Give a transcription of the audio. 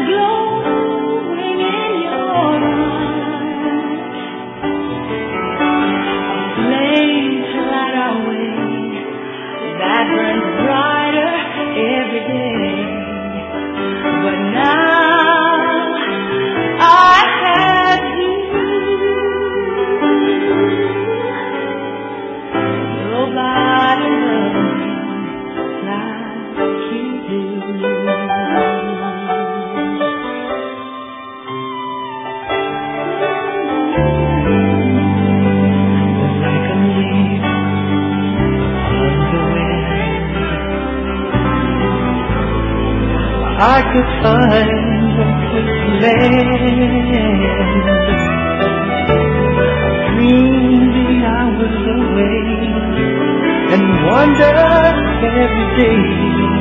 glowing in your eyes. Flames light our way that burns brighter every day. But now I have you. Nobody loves me like you do. Like a leaf on the wind, I could find a quick land. Dream the hours away and wonder every day